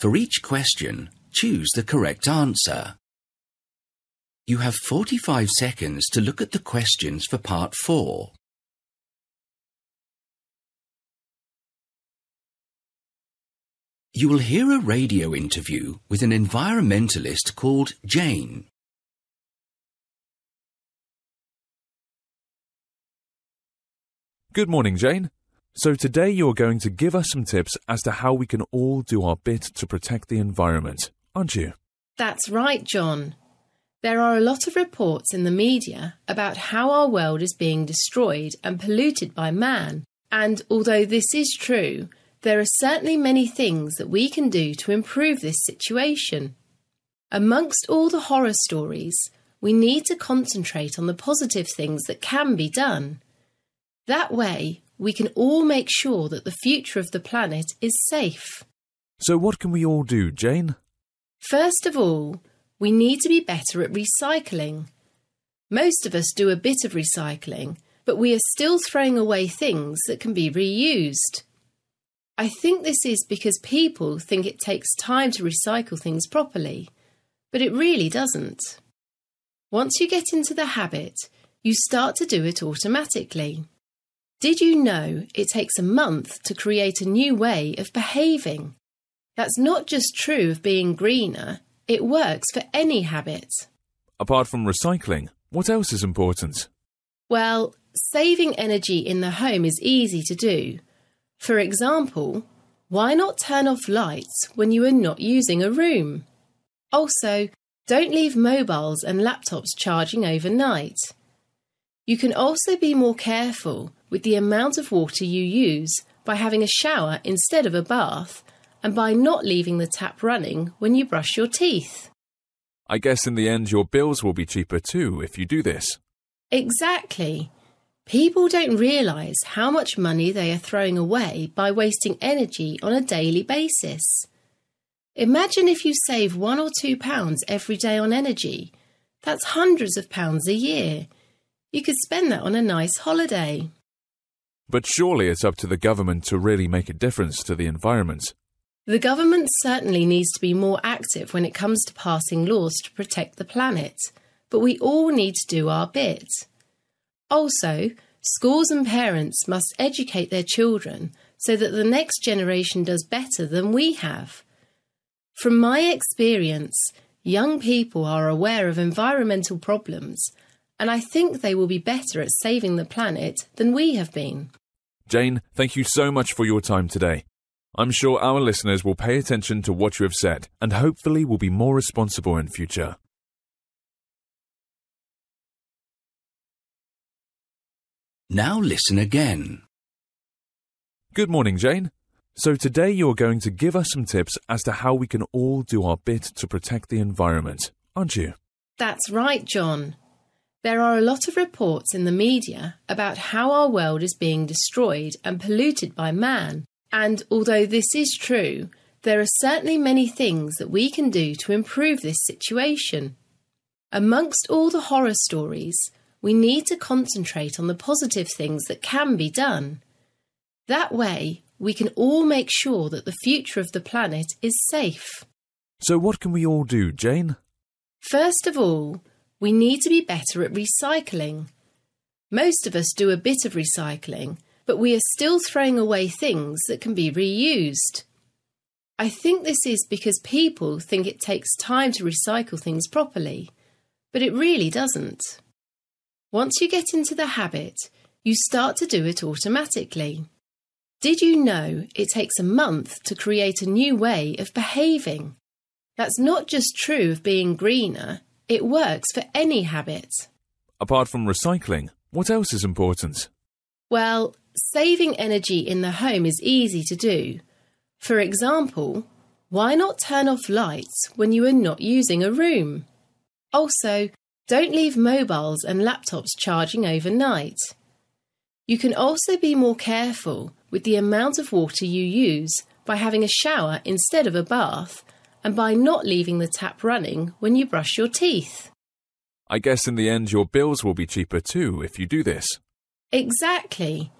For each question, choose the correct answer. You have 45 seconds to look at the questions for Part 4. You will hear a radio interview with an environmentalist called Jane. Good morning, Jane. So today you're going to give us some tips as to how we can all do our bit to protect the environment, aren't you? That's right, John. There are a lot of reports in the media about how our world is being destroyed and polluted by man. And although this is true, there are certainly many things that we can do to improve this situation. Amongst all the horror stories, we need to concentrate on the positive things that can be done. That way, we can all make sure that the future of the planet is safe. So what can we all do, Jane? First of all, we need to be better at recycling. Most of us do a bit of recycling, but we are still throwing away things that can be reused. I think this is because people think it takes time to recycle things properly, but it really doesn't. Once you get into the habit, you start to do it automatically. Did you know it takes a month to create a new way of behaving? That's not just true of being greener, it works for any habit. Apart from recycling, what else is important? Well, saving energy in the home is easy to do. For example, why not turn off lights when you are not using a room? Also, don't leave mobiles and laptops charging overnight. You can also be more careful with the amount of water you use by having a shower instead of a bath and by not leaving the tap running when you brush your teeth. I guess in the end your bills will be cheaper too if you do this. Exactly. People don't realise how much money they are throwing away by wasting energy on a daily basis. Imagine if you save £1 or £2 every day on energy. That's hundreds of pounds a year. You could spend that on a nice holiday. But surely it's up to the government to really make a difference to the environment. The government certainly needs to be more active when it comes to passing laws to protect the planet, but we all need to do our bit. Also, schools and parents must educate their children so that the next generation does better than we have. From my experience, young people are aware of environmental problems, and I think they will be better at saving the planet than we have been. Jane, thank you so much for your time today. I'm sure our listeners will pay attention to what you have said and hopefully will be more responsible in future. Now listen again. Good morning, Jane. So today you're going to give us some tips as to how we can all do our bit to protect the environment, aren't you? That's right, John. There are a lot of reports in the media about how our world is being destroyed and polluted by man. And although this is true, there are certainly many things that we can do to improve this situation. Amongst all the horror stories, we need to concentrate on the positive things that can be done. That way, we can all make sure that the future of the planet is safe. So what can we all do, Jane? First of all, we need to be better at recycling. Most of us do a bit of recycling, but we are still throwing away things that can be reused. I think this is because people think it takes time to recycle things properly, but it really doesn't. Once you get into the habit, you start to do it automatically. Did you know it takes a month to create a new way of behaving? That's not just true of being greener, it works for any habit. Apart from recycling, what else is important? Well, saving energy in the home is easy to do. For example, why not turn off lights when you are not using a room? Also, don't leave mobiles and laptops charging overnight. You can also be more careful with the amount of water you use by having a shower instead of a bath and by not leaving the tap running when you brush your teeth. I guess in the end your bills will be cheaper too if you do this. Exactly.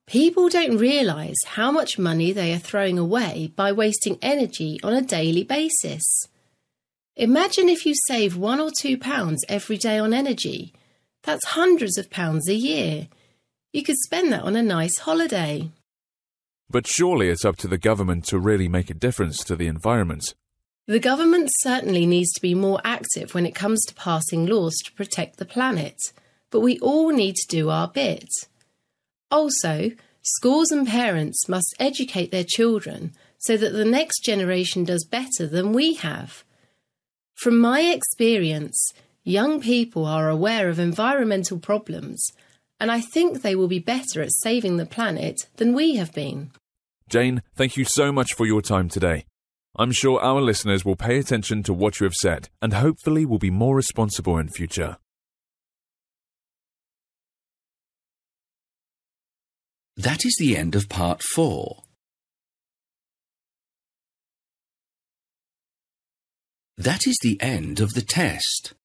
People don't realise how much money they are throwing away by wasting energy on a daily basis. Imagine if you save £1 or £2 every day on energy. That's hundreds of pounds a year. You could spend that on a nice holiday. But surely it's up to the government to really make a difference to the environment. The government certainly needs to be more active when it comes to passing laws to protect the planet, but we all need to do our bit. Also, schools and parents must educate their children so that the next generation does better than we have. From my experience, young people are aware of environmental problems, and I think they will be better at saving the planet than we have been. Jane, thank you so much for your time today. I'm sure our listeners will pay attention to what you have said and hopefully will be more responsible in future. That is the end of part 4. That is the end of the test.